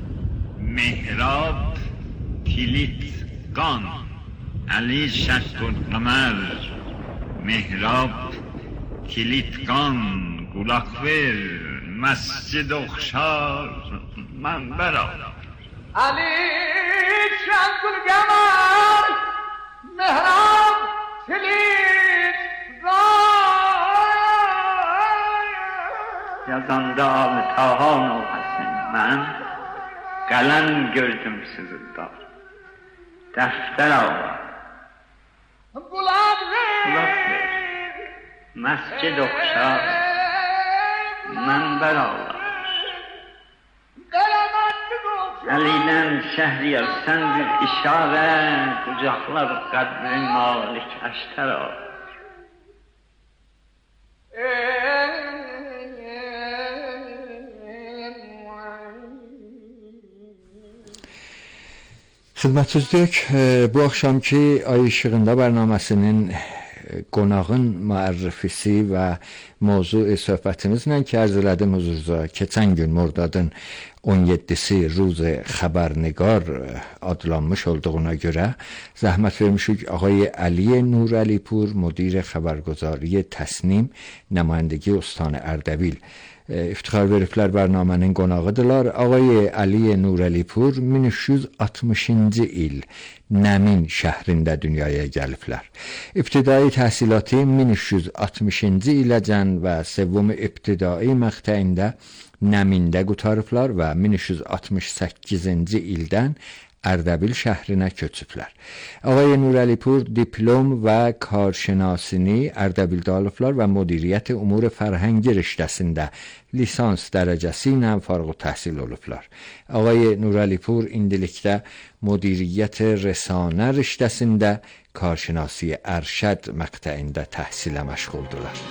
مهراب کلید گان علی شق القمر مهراب کلید گان گلاخور مسجد اخشار من برا علی شق القمر مهراب کلید گان yazanda Tahan olmasın ben kalem gördüm sızılda defter ağla kulak ver mescid okşar menber ağla elinden şehri sen bir işare kucaklar kadrin malik eşter ağla Xidmətinizdəyik, bu axşamki Ay İşığında bərnaməsinin qonağın müərrifisi və mövzu söhbətimizlə ki, ərz elədim huzurunuza, keçən gün Mordadın on yeddisi Ruz Xəbərnigar adlanmış olduğuna görə zəhmət vermişik Ağay Əli Nurəlipur, müdir xəbərguzari Təsnim, nümayəndəgi Ustani Ərdəbil iftixar veriblər bərnamənin qonağıdırlar. Ağay Əli Nurəlipur min üç yüz altmışıncı il Nəmin şəhrində dünyaya gəliblər. İbtidai təhsilatı min üç yüz altmışıncı iləcən və sevvumi ibtidai məqtəyində Nəmində qutarıblar və min üç yüz altmış səkkizinci ildən Ərdəbil şəhrinə köçüblər. Ağay Nurəlipur diplom və karşinasini Ərdəbildə alıblar və müdiriyyət umur fərhəngi riştəsində lisans dərəcəsi ilə fərq təhsil olublar. Ağay Nurəlipur indilikdə müdiriyyət rəsanə riştəsində karşinasi ərşəd məqtəyində təhsilə məşğuldular.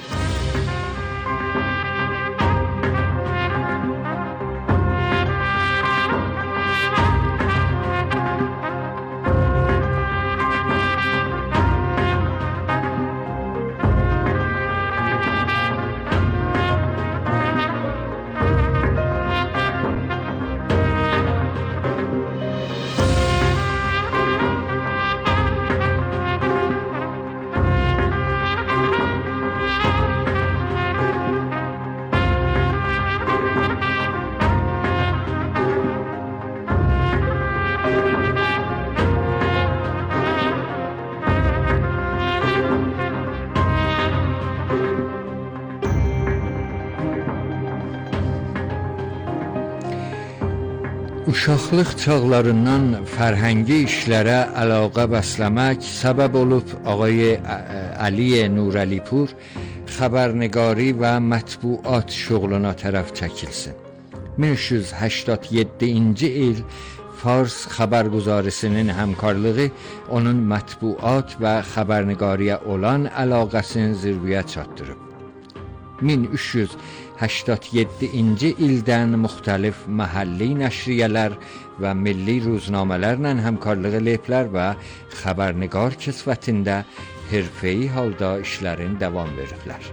Uşaqlıq çağlarından fərhəngi işlərə əlaqə bəsləmək səbəb olub Ağay Əli Nurəlipur xəbərnigari və mətbuat şuğluna tərəf çəkilsin. min üç yüz həştad yeddinci il Fars xəbərgüzarisinin həmkarlığı onun mətbuat və xəbərnigariyə olan əlaqəsini zirvəyə çatdırıb. min üç yüz həştad yeddinci ildən müxtəlif məhəlli nəşriyyələr və milli ruznamələrlə həmkarlıq eləyiblər və xəbərnigar kəsvətində hərfəyi halda işlərin davam veriblər.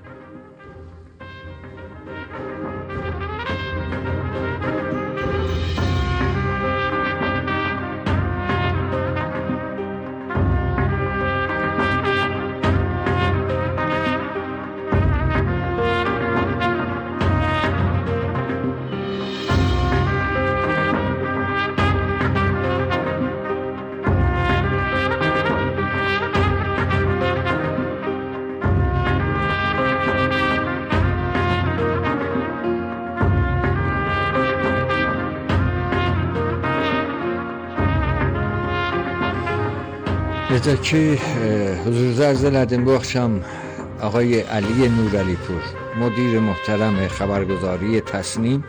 Necə ki, huzurunuzda arz elədim, bu axşam آقای علی نورعلی پور مدیر محترم خبرگزاری تصنیم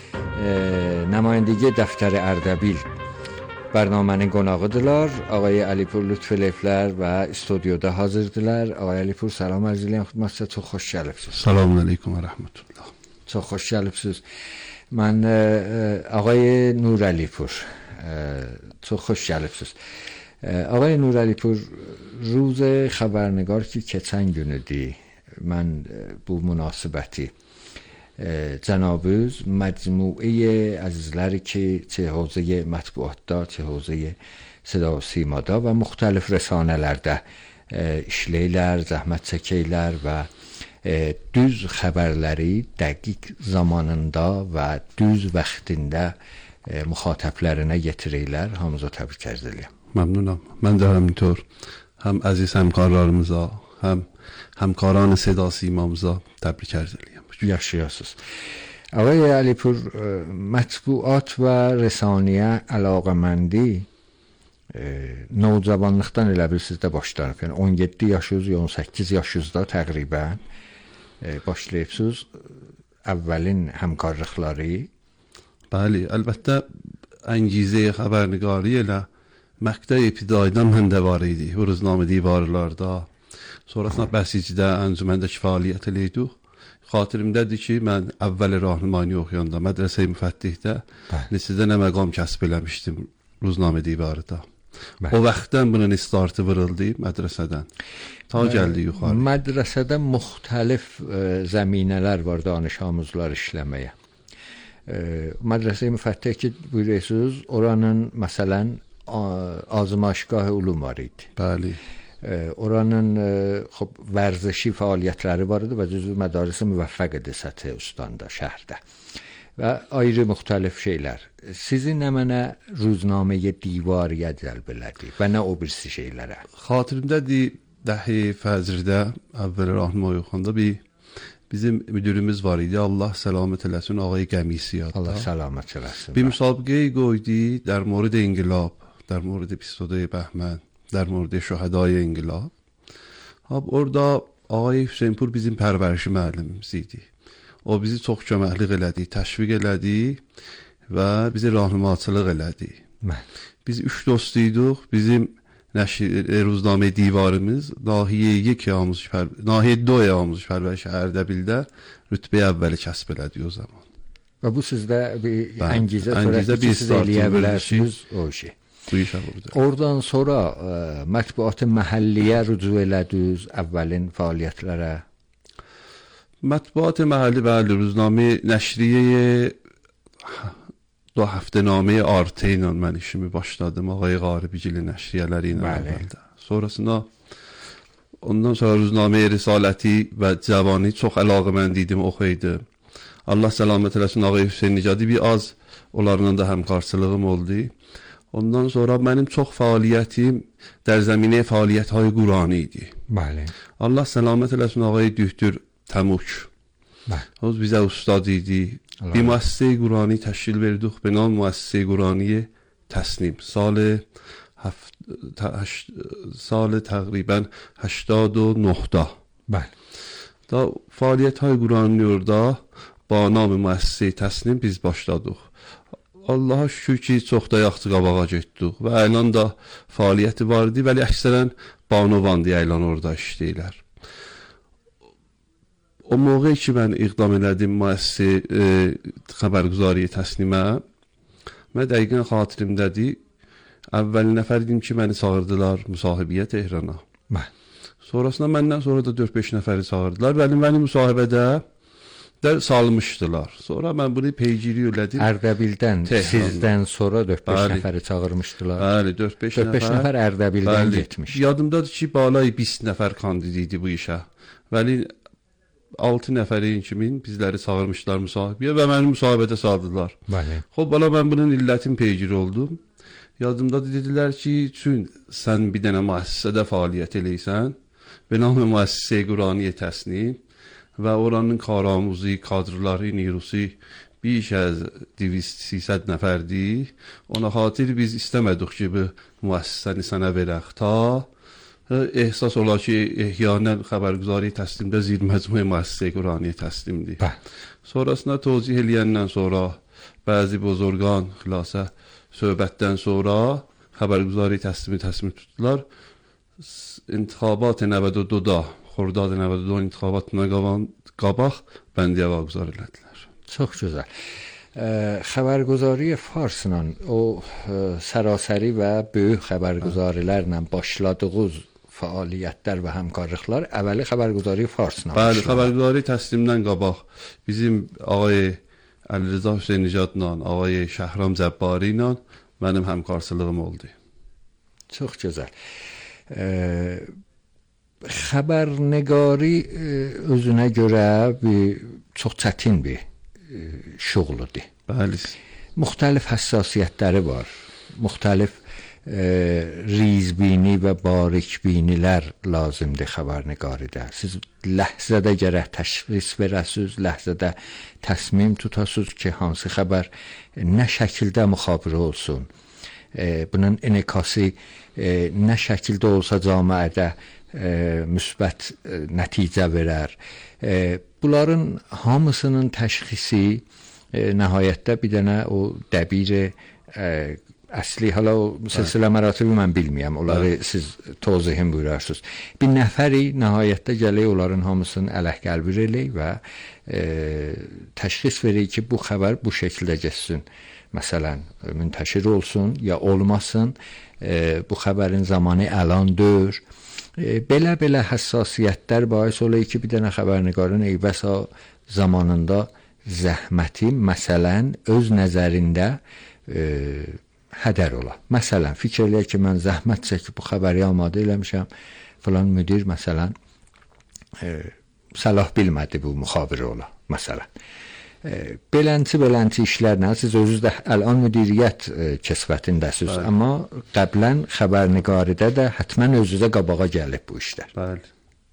نمایندگی دفتر اردبیل برنامه‌nin qonağıdırlar. Ağay Əlipur lütf eləyiblər və studiyada hazırdılar. Ağay Əlipur salam arz edirəm xidmətinizə, çox xoş gəlibsiniz. Selamun aleyküm və rəhmətullah. Çox xoş gəlibsiniz. Mən Ağay Nurəlipur çox xoş gəlibsiniz. Ağay Nurəlipur روز خبرنگار که keçən günüdür. Mən bu münasibəti cənabınız məcmuə əzizləri ki, çə hövzə mətbuatda, çə hövzə Səda və Simada və müxtəlif rəsanələrdə işləyirlər, zəhmət çəkirlər və düz xəbərləri dəqiq zamanında və düz vaxtında müxatəblərinə yetirirlər. Hamınıza təbrik edirəm. ممنونم. من در همینطور هم عزیز همکارlarımıza هم همکاران صدا سیمامıza təbrik arz edirəm. Yaşayasınız. Ağay Əlipur, mətbuat və rəsaniyə əlaqəməndi navcavanlıqdan elə bil sizdə başlanıb. Yəni on yeddi yaşınız, on səkkiz yaşınızda təqribən başlayıbsınız əvvəlin həmkarlıqları. Bəli, əlbəttə انگیزه xəbərnigari ilə məktəb ibtidaidən məndə var idi. Bu roznamə divarlarda, sonrasında Bəsicidə, əncüməndəki fəaliyyət eləydik. Xatirimdədir ki, mən əvvəl rahnimani oxuyanda mədrəsə-i müfəttihdə neçə dənə məqam kəsb eləmişdim roznamə divarında. O vaxtdan bunun startı vuruldu mədrəsədən. Ta gəldi yuxarı. Mədrəsədə müxtəlif zəminələr var danış-amuzlar işləməyə. Mədrəsə-i müfəttih ki, buyuruyorsunuz, oranın məsələn azmaşgah ulum var idi. Bəli. Oranın xub vərzişi fəaliyyətləri var idi və cüzü mədarisi müvəffəq idi səthi ustandə, şəhərdə. Və ayrı müxtəlif şeylər. Sizin nə mənə ruznaməyə divariyə cəlb elədi və nə o birisi şeylərə? Xatirimdədir, dəhi fəzrdə əvvəl rahimə oxuyanda bir bizim müdürümüz var idi. Allah selamet eləsin, ağay Qəmisiyyat. Allah selamet eləsin. Bir müsabiqeyi qoydu در مورد انقلاب، در مورد بیست و دو بهمن، در مورد شهدای انقلاب. Orada ağay Hüseynpur bizim pərvərişi müəllimimiz idi. O bizi çox köməklik elədi, təşviq elədi və bizi rahnumaçılıq elədi. Biz üç dost idik. Bizim روزنامه دیوارımız ناحیه یک آموزش پر... ناحیه دو آموزش پرورش Ərdəbildə rütbə əvvəli kəsb elədi o zaman. Və bu sizdə bir əngizə törətdi ki, siz eləyə bilərsiniz o işi. Bu işə vurdu. Oradan sonra ə, mətbuatı məhəlliyə rücu elədiniz, əvvəlin fəaliyyətlərə? مطبوعات محلی بله روزنامه نشریه دو هفته نامه آرتین من işimi başladım ağay Qaribigil nəşriyyələri ilə əvvəldə. Sonrasında ondan sonra روزنامه رسالتی və Cavani çox əlaqəmənd idim, oxuyurdum. Allah səlamət eləsin ağay Hüseyn Nicadi bir az onlarla da həmkarçılığım oldu. Ondan sonra mənim çox fəaliyyətim در زمینه فعالیت‌های قرآنی idi. Bəli. Allah səlamət eləsin ağay Dühtür Təmuk. Bəli. O bizə ustad idi. Bir müəssisə Qurani təşkil verdik به نام müəssisə Qurani Təsnim. سال هفت سال تقریبا هشتاد و نه. بله. دا فعالیت‌های قرآنی orada با نام müəssisə təsnim biz başladıq. Allaha şükür ki, çox da yaxşı qabağa getdik və əlan da fəaliyyəti var idi, vəli əksərən Banovan deyə əlan orada işləyirlər. O موقعی ki mən iqdam elədim müəssisə e, xəbərguzariyə təslimə, mən dəqiqən xatirimdədir. Əvvəl nəfər idim ki, məni çağırdılar müsahibəyə Tehrana. Bəli. Sonrasında məndən sonra da dörd beş nəfəri çağırdılar. Vəli məni müsahibədə də salmışdılar. Sonra mən bunu peygiri elədim. Ərdəbildən sizdən sonra dörd beş nəfəri çağırmışdılar. Bəli, dörd beş nəfər. nəfər Ərdəbildən getmiş. Yadımdadır ki, balay بیست nəfər kandid idi bu işə. Vəli altı nəfərin kimin bizləri çağırmışlar müsahibəyə və məni müsahibədə saldılar. Bəli. Xoş, bala mən bunun illətin peygiri oldum. Yadımda dedilər ki, çün sən bir dənə müəssisədə fəaliyyət eləysən, به نام مؤسسه قرآنی تصنیم و oranın karamuzi, kadrları, nirusi بیش از دویست سیصد نفرdi. Ona xatir biz istəmədik ki, bu müəssisəni sənə verək ta ehsas olar ki, ehyanən xəbərguzari təslimdə zir məcmui müəssisə Qurani təslimdir. Sonrasında tozih eləyəndən sonra bəzi buzurgan xülasə söhbətdən sonra xəbərguzari təslimi təslim tutdular. انتخابات نود و دو da خرداد نود و دو انتخاباتına qabaq bəndiyə vaquzar elədilər. Çox gözəl. Xəbərguzari Farsla o sərasəri və böyük xəbərguzarilərlə başladığınız fəaliyyətlər və həmkarlıqlar əvvəli xəbərguzari Farsla başladı. Bəli, xəbərguzari təslimdən qabaq bizim ağay Əliρıza Hüseynijadla, ağay Şəhram Cəbbari ilə mənim həmkarçılığım oldu. Çox gözəl. Xəbərnigari özünə görə bir çox çətin bir şuğludur. Bəli. Müxtəlif həssasiyyətləri var. Müxtəlif rizbini və barikbinilər lazımdır xəbərnigaridə. Siz ləhzədə gərək təşxis verəsiniz, ləhzədə təsmim tutasınız ki, hansı xəbər nə şəkildə müxabirə olsun. Bunun inikası nə şəkildə olsa cəmiyyətə müsbət nəticə verər. Bunların hamısının təşxisi nəhayətdə bir dənə o dəbir əsli, hala o silsilə məratibi mən bilməyəm, onları siz tozihim buyurarsınız. Bir nəfəri nəhayətdə gələk onların hamısını ələh qəlbir elək və təşxis verək ki, bu xəbər bu şəkildə geçsin. Məsələn, müntəşir olsun ya olmasın, e, bu xəbərin zamanı əlandır. E, belə-belə həssasiyyətlər bais olur ki, bir dənə xəbərnigarın eyvəsa zamanında zəhməti, məsələn, öz nəzərində e, hədər ola. Məsələn, fikirləyək ki, mən zəhmət çəkib bu xəbəri amadə eləmişəm, filan müdir, məsələn, e, səlah bilmədi bu müxabirə ola, məsələn. Belənti-belənti işlərlə siz özünüz də əlan müdiriyyət kəsvətindəsiniz, amma qəblən xəbərnigaridə də hətmən özünüzə qabağa gəlib bu işlər. Bəli.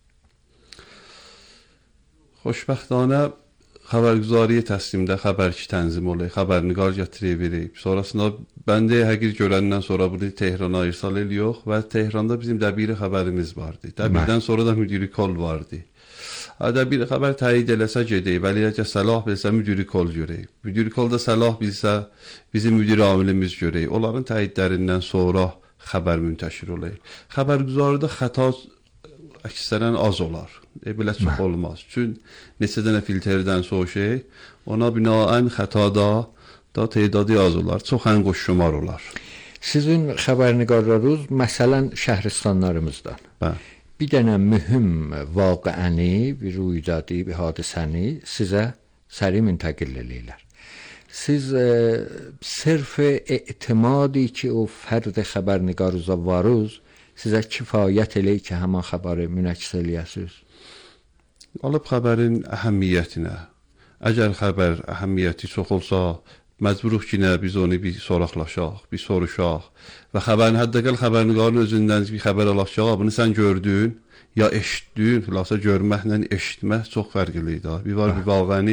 Xoşbəxtanə xəbərguzariyə təslimdə xəbərki tənzim olur, xəbərnigar gətirib verib. Sonrasında bəndə həqiq görəndən sonra bunu Tehrana irsal edirik və Tehranda bizim dəbiri xəbərimiz vardı. Dəbirdən sonra da müdiri kol vardı. Dəbir xəbər təyid eləsə gedək, vəli əgər səlah bilsə müdiri kol görək. Müdiri kolda səlah bilsə bizim müdir amilimiz görək. Onların təyidlərindən sonra xəbər müntəşir olur. Xəbərguzarda xəta əksərən az olar. E, belə çox olmaz. Çün neçə dənə filtrdən sonra şey, ona binaən xətada da tədadı az olar. Çox ən qoşşumar olar. Sizin xəbərnigarlarınız məsələn şəhristanlarımızdan. Bəli. Bir dənə mühüm vaqiəni, bir ruidadı, bir hadisəni sizə səri müntəqil eləyirlər. Siz e, sırf etimadi ki, o fərd xəbərnigarınıza varız, sizə kifayət eləyir ki, həman xəbəri münəks eləyəsiniz. Alıb xəbərin əhəmiyyətinə. Əgər xəbər əhəmiyyəti çox olsa, məcburuq ki, nə biz onu bir soraqlaşaq, bir soruşaq və xəbərin, həddəqəl xəbərnigarın özündən bir xəbər alaq ki, bunu sən gördün, ya eşitdin, xilasa görməklə eşitmək çox fərqlidir. Bir var bir vaqiəni